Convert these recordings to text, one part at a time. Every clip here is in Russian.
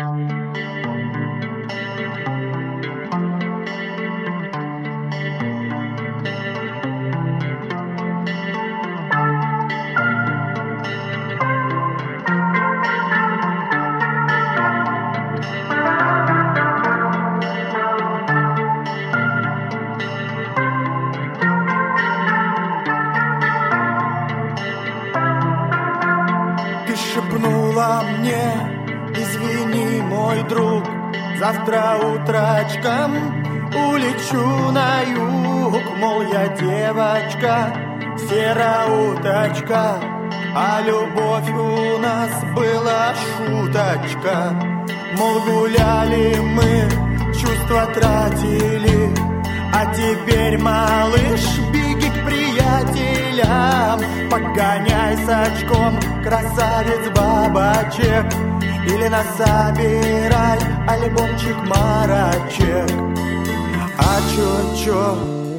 Шепнула мне: извини, мой друг, завтра утрачком улечу на юг. Мол, я девочка, сероуточка, а любовь у нас была шуточка. Мол, гуляли мы, чувства тратили, а теперь, малыш, беги к приятелям. Погоняй с очком красавиц бабочек или насобирай альбомчик марочек. А чё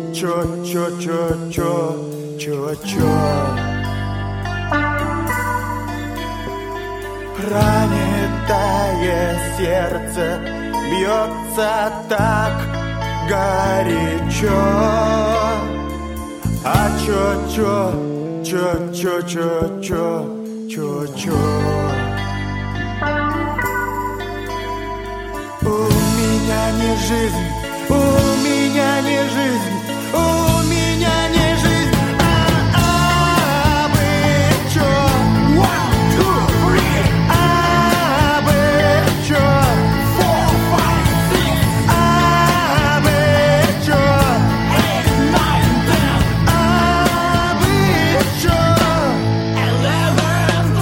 ранитое сердце бьется так горячо. А чё У меня не жизнь, у меня не жизнь, у меня не жизнь. Бы чё? One, two, three. Бы чё? Four, five, six. Бы чё? Eight, nine, ten. Бы чё? 11,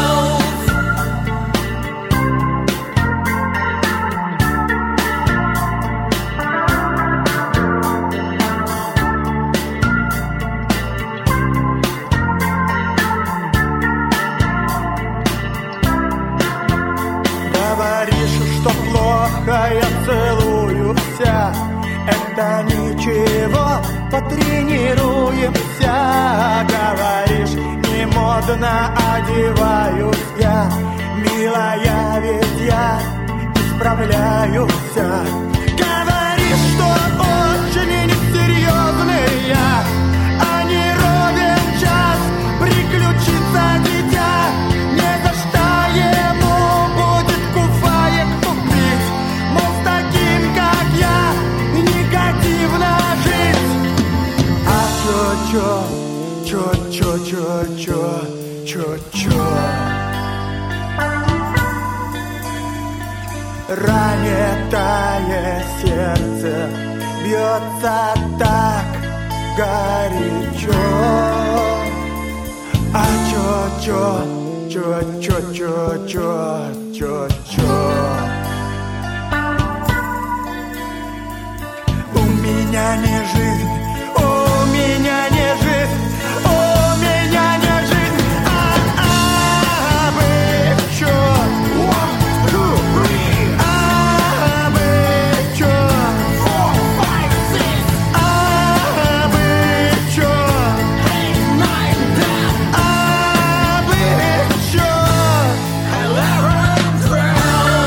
12. Говоришь, что плохо я целуюся, это ничего, потренируемся. Говоришь, не модно одеваюсь я, милая, ведь я исправляюся. Говоришь, что очень несерьезный я, а не ровен час приключится дитя. Не за что ему будет куфаек купить, мол, с таким, как я, негативно жить. А ранитое сердце бьется так горячо. А У меня не жизнь, у меня не жизнь, у меня не жизнь. Бы чё? One, two, three. Бы чё? Four, five, six. Бы чё? Eight, nine, ten. Бы чё? 11, 12.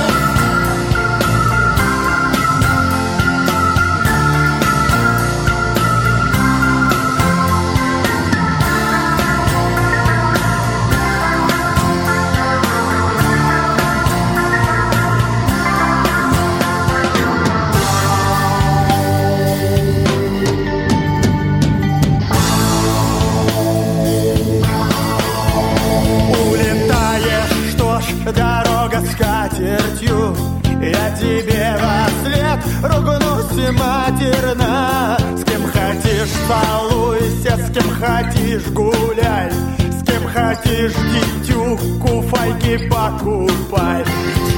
Улетаешь, что ж, дорога с катертью, я тебе вослед ругнусь матерно. С кем хотишь целуйся, с кем хотишь гуляй, с кем хотишь дитю куфайки покупай.